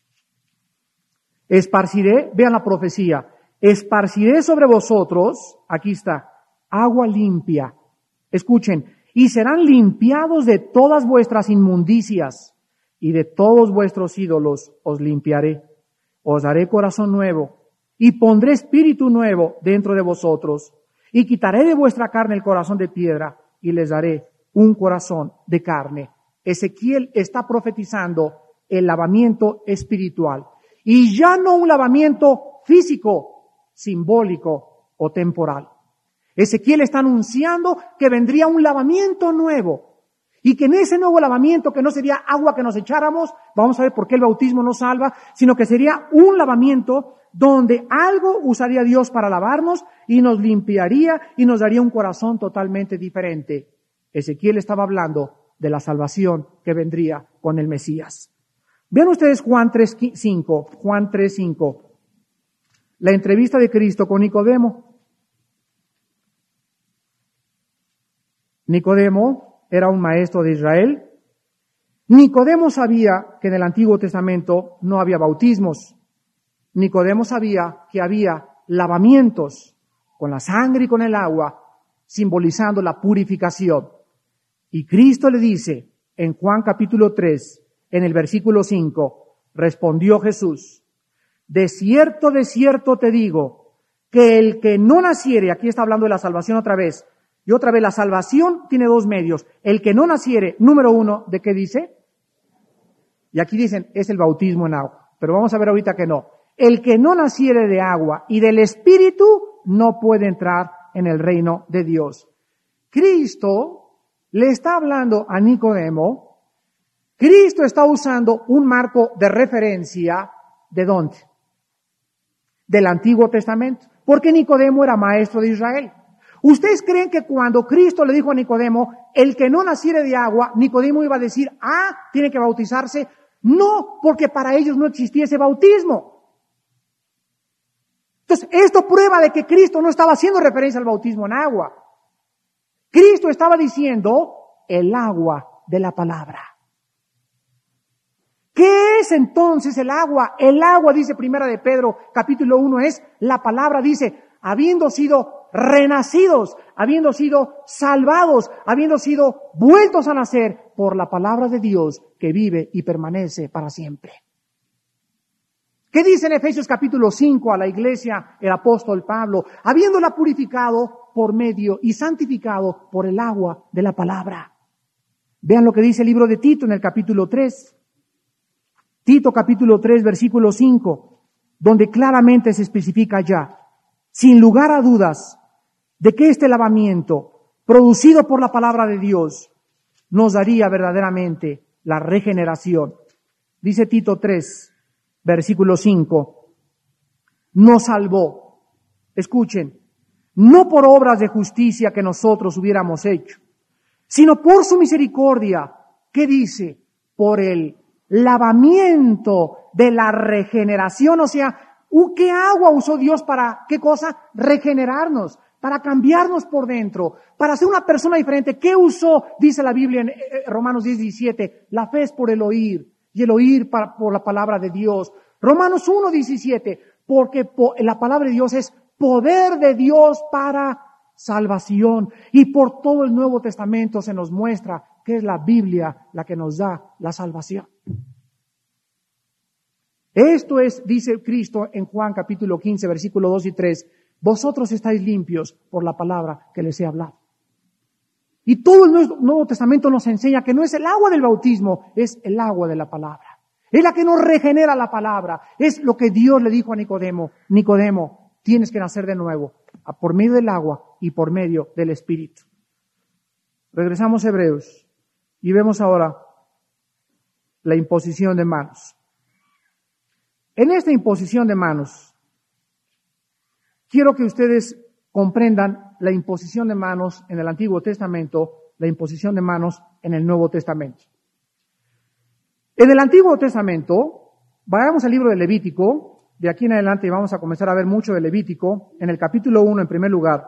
Esparciré, vean la profecía, esparciré sobre vosotros, aquí está, agua limpia. Escuchen, y serán limpiados de todas vuestras inmundicias y de todos vuestros ídolos os limpiaré. Os daré corazón nuevo y pondré espíritu nuevo dentro de vosotros y quitaré de vuestra carne el corazón de piedra y les daré un corazón de carne. Ezequiel está profetizando el lavamiento espiritual y ya no un lavamiento físico, simbólico o temporal. Ezequiel está anunciando que vendría un lavamiento nuevo Y que en ese nuevo lavamiento, que no sería agua que nos echáramos, vamos a ver por qué el bautismo no salva, sino que sería un lavamiento donde algo usaría Dios para lavarnos y nos limpiaría y nos daría un corazón totalmente diferente. Ezequiel estaba hablando de la salvación que vendría con el Mesías. Vean ustedes Juan tres cinco, Juan tres cinco, la entrevista de Cristo con Nicodemo. Nicodemo era un maestro de Israel. Nicodemo sabía que en el Antiguo Testamento no había bautismos. Nicodemo sabía que había lavamientos con la sangre y con el agua, simbolizando la purificación. Y Cristo le dice en Juan capítulo tres, en el versículo cinco, respondió Jesús: de cierto, de cierto te digo, que el que no naciere, aquí está hablando de la salvación otra vez, y otra vez la salvación tiene dos medios. El que no naciere, número uno, ¿de qué dice? Y aquí dicen, es el bautismo en agua. Pero vamos a ver ahorita que no. El que no naciere de agua y del Espíritu no puede entrar en el reino de Dios. Cristo le está hablando a Nicodemo. Cristo está usando un marco de referencia, ¿de dónde? Del Antiguo Testamento. Porque Nicodemo era maestro de Israel. ¿Ustedes creen que cuando Cristo le dijo a Nicodemo, el que no naciere de agua, Nicodemo iba a decir, ah, tiene que bautizarse? No, porque para ellos no existía ese bautismo. Entonces, esto prueba de que Cristo no estaba haciendo referencia al bautismo en agua. Cristo estaba diciendo el agua de la palabra. ¿Qué es entonces el agua? El agua, dice Primera de Pedro, capítulo uno, es la palabra, dice, habiendo sido renacidos, habiendo sido salvados, habiendo sido vueltos a nacer por la palabra de Dios que vive y permanece para siempre. ¿Qué dice en Efesios capítulo cinco a la iglesia el apóstol Pablo? Habiéndola purificado por medio y santificado por el agua de la palabra. Vean lo que dice el libro de Tito en el capítulo tres. Tito capítulo tres, versículo cinco, donde claramente se especifica ya, sin lugar a dudas, de que este lavamiento, producido por la palabra de Dios, nos daría verdaderamente la regeneración. Dice Tito tres, versículo cinco, nos salvó, escuchen, no por obras de justicia que nosotros hubiéramos hecho, sino por su misericordia, ¿qué dice? Por el lavamiento de la regeneración, o sea, ¿qué agua usó Dios para qué cosa? Regenerarnos, para cambiarnos por dentro, para ser una persona diferente. ¿Qué usó? Dice la Biblia en Romanos diez, diecisiete, la fe es por el oír, y el oír para, por la palabra de Dios. Romanos uno, diecisiete, porque po, la palabra de Dios es poder de Dios para salvación. Y por todo el Nuevo Testamento se nos muestra que es la Biblia la que nos da la salvación. Esto es, dice Cristo en Juan capítulo quince, versículo dos y tres, vosotros estáis limpios por la palabra que les he hablado. Y todo el Nuevo Testamento nos enseña que no es el agua del bautismo, es el agua de la palabra. Es la que nos regenera la palabra. Es lo que Dios le dijo a Nicodemo. Nicodemo, tienes que nacer de nuevo, por medio del agua y por medio del Espíritu. Regresamos a Hebreos y vemos ahora la imposición de manos. En esta imposición de manos, quiero que ustedes comprendan la imposición de manos en el Antiguo Testamento, la imposición de manos en el Nuevo Testamento. En el Antiguo Testamento, vayamos al libro de Levítico, de aquí en adelante vamos a comenzar a ver mucho de Levítico, en el capítulo uno en primer lugar.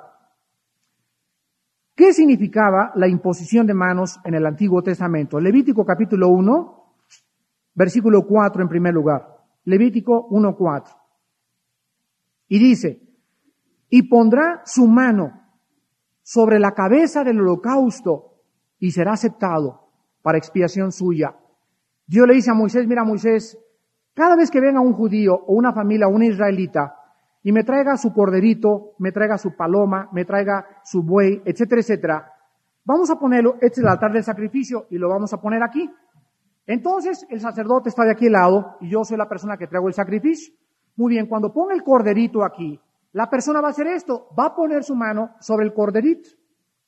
¿Qué significaba la imposición de manos en el Antiguo Testamento? Levítico capítulo uno, versículo cuatro en primer lugar. Levítico uno, cuatro. Y dice, y pondrá su mano sobre la cabeza del holocausto y será aceptado para expiación suya. Dios le dice a Moisés, mira Moisés, cada vez que venga un judío o una familia o una israelita y me traiga su corderito, me traiga su paloma, me traiga su buey, etcétera, etcétera, vamos a ponerlo, este es el altar del sacrificio y lo vamos a poner aquí. Entonces, el sacerdote está de aquí al lado y yo soy la persona que traigo el sacrificio. Muy bien, cuando ponga el corderito aquí, la persona va a hacer esto, va a poner su mano sobre el corderito.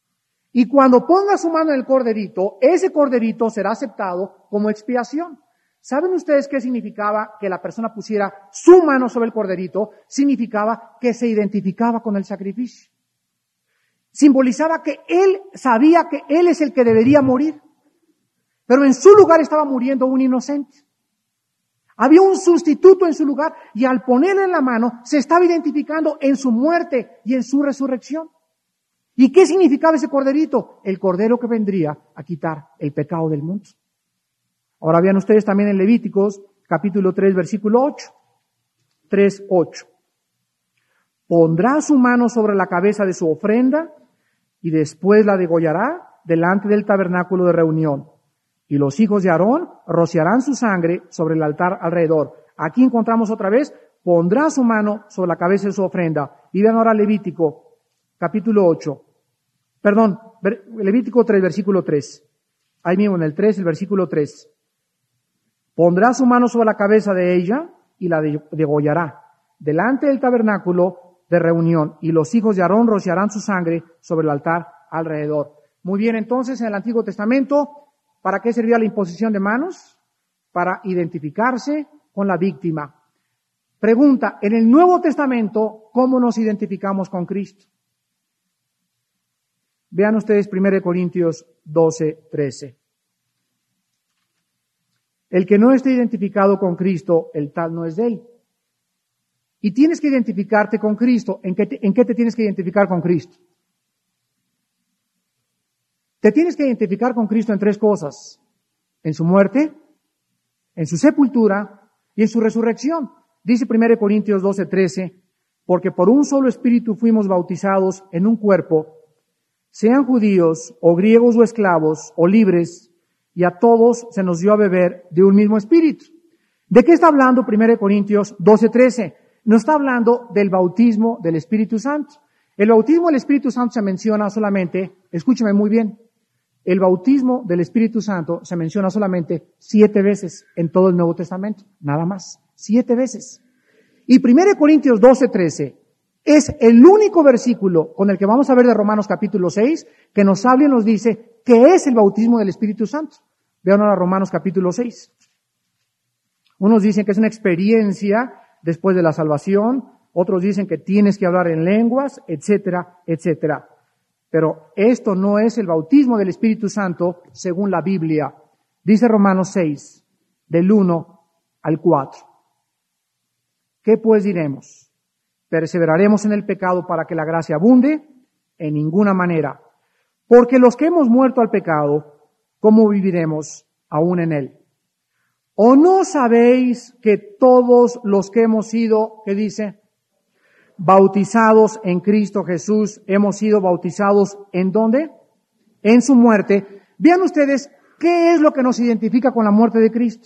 Y cuando ponga su mano en el corderito, ese corderito será aceptado como expiación. ¿Saben ustedes qué significaba que la persona pusiera su mano sobre el corderito? Significaba que se identificaba con el sacrificio. Simbolizaba que él sabía que él es el que debería morir. Pero en su lugar estaba muriendo un inocente. Había un sustituto en su lugar y al ponerle en la mano se estaba identificando en su muerte y en su resurrección. ¿Y qué significaba ese corderito? El cordero que vendría a quitar el pecado del mundo. Ahora vean ustedes también en Levíticos, capítulo tres, versículo ocho. tres, ocho. Pondrá su mano sobre la cabeza de su ofrenda y después la degollará delante del tabernáculo de reunión. Y los hijos de Aarón rociarán su sangre sobre el altar alrededor. Aquí encontramos otra vez, pondrá su mano sobre la cabeza de su ofrenda. Y vean ahora Levítico, capítulo ocho. Perdón, Levítico tres, versículo tres. Ahí mismo en el tres, el versículo tres. Pondrá su mano sobre la cabeza de ella y la degollará delante del tabernáculo de reunión. Y los hijos de Aarón rociarán su sangre sobre el altar alrededor. Muy bien, entonces en el Antiguo Testamento, ¿para qué servía la imposición de manos? Para identificarse con la víctima. Pregunta, en el Nuevo Testamento, ¿cómo nos identificamos con Cristo? Vean ustedes primera Corintios doce, trece. El que no esté identificado con Cristo, el tal no es de él. Y tienes que identificarte con Cristo. ¿En qué te, en qué te tienes que identificar con Cristo? Te tienes que identificar con Cristo en tres cosas. En su muerte, en su sepultura y en su resurrección. Dice primera Corintios doce, trece, porque por un solo espíritu fuimos bautizados en un cuerpo, sean judíos o griegos o esclavos o libres, y a todos se nos dio a beber de un mismo espíritu. ¿De qué está hablando primera Corintios doce, trece? No está hablando del bautismo del Espíritu Santo. El bautismo del Espíritu Santo se menciona solamente, escúcheme muy bien, el bautismo del Espíritu Santo se menciona solamente siete veces en todo el Nuevo Testamento, nada más, siete veces. Y primera Corintios doce, trece es el único versículo con el que vamos a ver de Romanos capítulo seis que nos habla y nos dice qué es el bautismo del Espíritu Santo. Vean ahora Romanos capítulo seis. Unos dicen que es una experiencia después de la salvación, otros dicen que tienes que hablar en lenguas, etcétera, etcétera. Pero esto no es el bautismo del Espíritu Santo según la Biblia. Dice Romanos seis, del uno al cuatro. ¿Qué pues diremos? ¿Perseveraremos en el pecado para que la gracia abunde? En ninguna manera. Porque los que hemos muerto al pecado, ¿cómo viviremos aún en él? ¿O no sabéis que todos los que hemos sido, ¿qué dice? Bautizados en Cristo Jesús, hemos sido bautizados ¿en dónde? En su muerte. Vean ustedes, ¿qué es lo que nos identifica con la muerte de Cristo?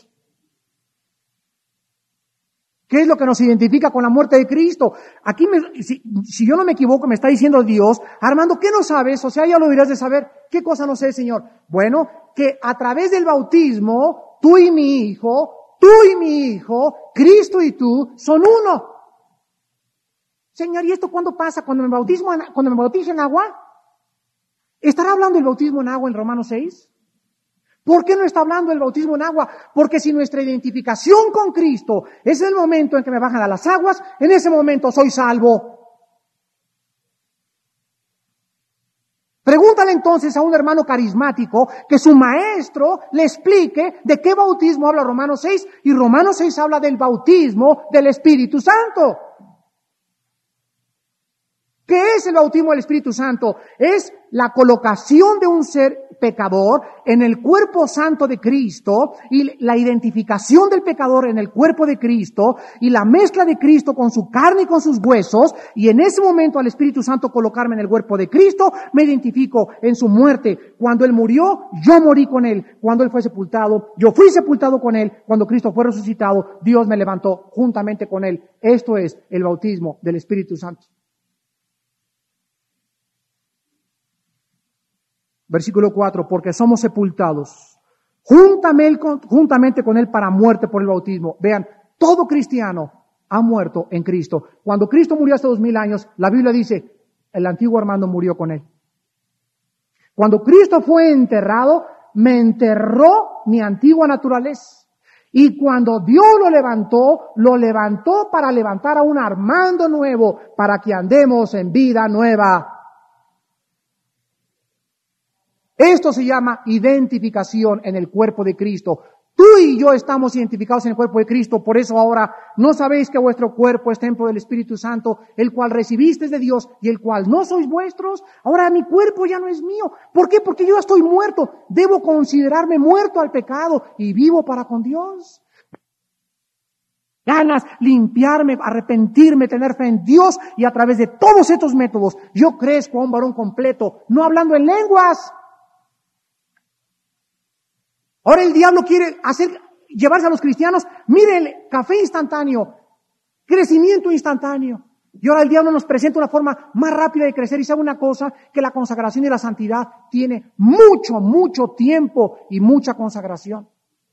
¿Qué es lo que nos identifica con la muerte de Cristo? Aquí, me, si, si yo no me equivoco, me está diciendo Dios, Armando, ¿qué no sabes? O sea, ya lo deberías de saber. ¿Qué cosa no sé, Señor? Bueno, que a través del bautismo, tú y mi hijo, tú y mi hijo, Cristo y tú, son uno. Señor, ¿y esto cuándo pasa? ¿Cuando me bautismo, en, cuando me bautizo en agua? ¿Estará hablando el bautismo en agua en Romanos seis? ¿Por qué no está hablando del bautismo en agua? Porque si nuestra identificación con Cristo es el momento en que me bajan a las aguas, en ese momento soy salvo. Pregúntale entonces a un hermano carismático que su maestro le explique de qué bautismo habla Romanos seis, y Romanos seis habla del bautismo del Espíritu Santo. ¿Qué es el bautismo del Espíritu Santo? Es la colocación de un ser pecador en el cuerpo santo de Cristo y la identificación del pecador en el cuerpo de Cristo y la mezcla de Cristo con su carne y con sus huesos, y en ese momento al Espíritu Santo colocarme en el cuerpo de Cristo, me identifico en su muerte. Cuando Él murió, yo morí con Él. Cuando Él fue sepultado, yo fui sepultado con Él. Cuando Cristo fue resucitado, Dios me levantó juntamente con Él. Esto es el bautismo del Espíritu Santo. Versículo cuatro, porque somos sepultados juntamente con Él para muerte por el bautismo. Vean, todo cristiano ha muerto en Cristo. Cuando Cristo murió hace dos mil años, la Biblia dice, el antiguo Armando murió con Él. Cuando Cristo fue enterrado, me enterró mi antigua naturaleza. Y cuando Dios lo levantó, lo levantó para levantar a un Armando nuevo, para que andemos en vida nueva. Esto se llama identificación en el cuerpo de Cristo. Tú y yo estamos identificados en el cuerpo de Cristo, por eso ahora no sabéis que vuestro cuerpo es templo del Espíritu Santo, el cual recibisteis de Dios y el cual no sois vuestros. Ahora mi cuerpo ya no es mío. ¿Por qué? Porque yo ya estoy muerto. Debo considerarme muerto al pecado y vivo para con Dios. Ganas limpiarme, arrepentirme, tener fe en Dios y a través de todos estos métodos yo crezco a un varón completo, no hablando en lenguas. Ahora el diablo quiere hacer, llevarse a los cristianos, mire, café instantáneo, crecimiento instantáneo. Y ahora el diablo nos presenta una forma más rápida de crecer. Y sabe una cosa, que la consagración y la santidad tiene mucho, mucho tiempo y mucha consagración.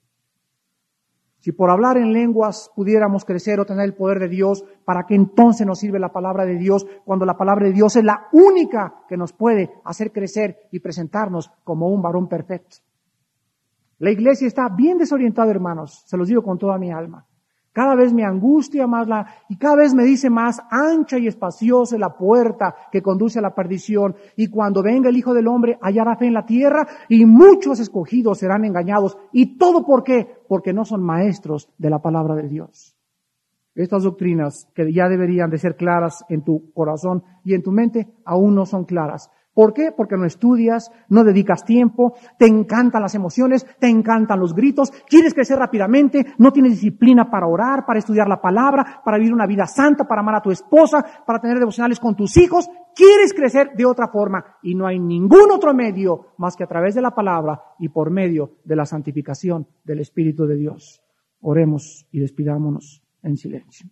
Si por hablar en lenguas pudiéramos crecer o tener el poder de Dios, ¿para qué entonces nos sirve la palabra de Dios? Cuando la palabra de Dios es la única que nos puede hacer crecer y presentarnos como un varón perfecto. La iglesia está bien desorientada, hermanos, se los digo con toda mi alma. Cada vez me angustia más la, y cada vez me dice más ancha y espaciosa la puerta que conduce a la perdición. Y cuando venga el Hijo del Hombre, hallará fe en la tierra y muchos escogidos serán engañados. ¿Y todo por qué? Porque no son maestros de la palabra de Dios. Estas doctrinas que ya deberían de ser claras en tu corazón y en tu mente, aún no son claras. ¿Por qué? Porque no estudias, no dedicas tiempo, te encantan las emociones, te encantan los gritos, quieres crecer rápidamente, no tienes disciplina para orar, para estudiar la palabra, para vivir una vida santa, para amar a tu esposa, para tener devocionales con tus hijos. Quieres crecer de otra forma y no hay ningún otro medio más que a través de la palabra y por medio de la santificación del Espíritu de Dios. Oremos y despidámonos en silencio.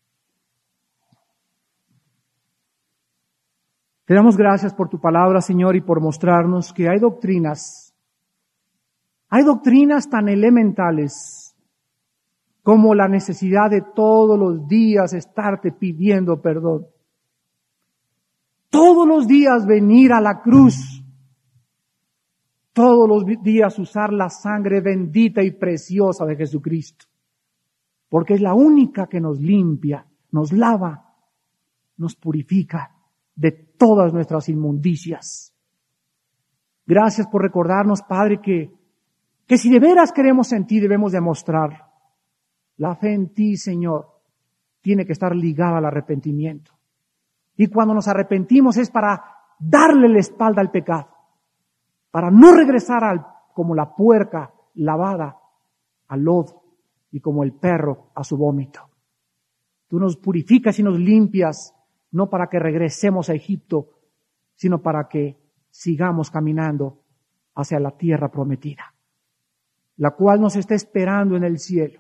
Te damos gracias por tu palabra, Señor, y por mostrarnos que hay doctrinas, hay doctrinas tan elementales como la necesidad de todos los días estarte pidiendo perdón. Todos los días venir a la cruz. Todos los días usar la sangre bendita y preciosa de Jesucristo. Porque es la única que nos limpia, nos lava, nos purifica de todas nuestras inmundicias. Gracias por recordarnos, Padre, que, que si de veras queremos en ti, debemos demostrar. La fe en ti, Señor, tiene que estar ligada al arrepentimiento. Y cuando nos arrepentimos es para darle la espalda al pecado, para no regresar al, como la puerca lavada al lodo y como el perro a su vómito. Tú nos purificas y nos limpias, no para que regresemos a Egipto, sino para que sigamos caminando hacia la tierra prometida, la cual nos está esperando en el cielo,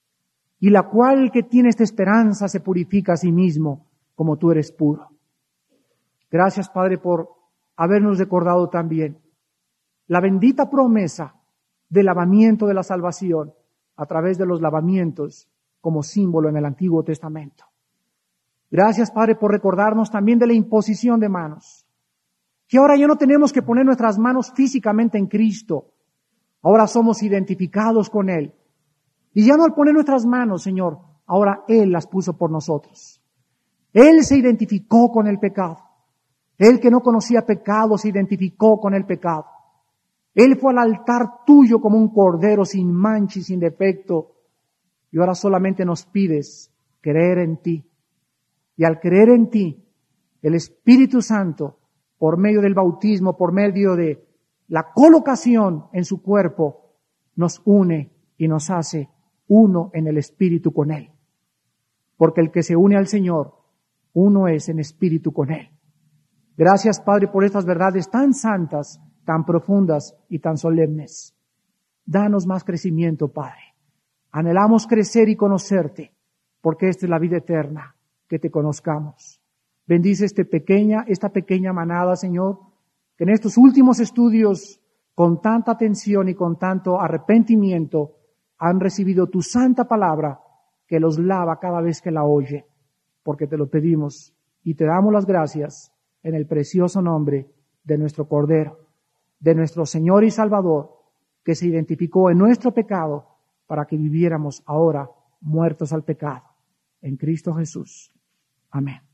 y la cual el que tiene esta esperanza se purifica a sí mismo, como tú eres puro. Gracias, Padre, por habernos recordado también la bendita promesa del lavamiento de la salvación a través de los lavamientos como símbolo en el Antiguo Testamento. Gracias, Padre, por recordarnos también de la imposición de manos. Que ahora ya no tenemos que poner nuestras manos físicamente en Cristo. Ahora somos identificados con Él. Y ya no al poner nuestras manos, Señor, ahora Él las puso por nosotros. Él se identificó con el pecado. Él que no conocía pecado se identificó con el pecado. Él fue al altar tuyo como un cordero sin mancha y sin defecto. Y ahora solamente nos pides creer en ti. Y al creer en ti, el Espíritu Santo, por medio del bautismo, por medio de la colocación en su cuerpo, nos une y nos hace uno en el Espíritu con Él. Porque el que se une al Señor, uno es en espíritu con Él. Gracias, Padre, por estas verdades tan santas, tan profundas y tan solemnes. Danos más crecimiento, Padre. Anhelamos crecer y conocerte, porque esta es la vida eterna, que te conozcamos. Bendice este pequeña, esta pequeña manada, Señor, que en estos últimos estudios, con tanta atención y con tanto arrepentimiento, han recibido tu santa palabra, que los lava cada vez que la oye, porque te lo pedimos y te damos las gracias en el precioso nombre de nuestro Cordero, de nuestro Señor y Salvador, que se identificó en nuestro pecado para que viviéramos ahora muertos al pecado. En Cristo Jesús. Amén.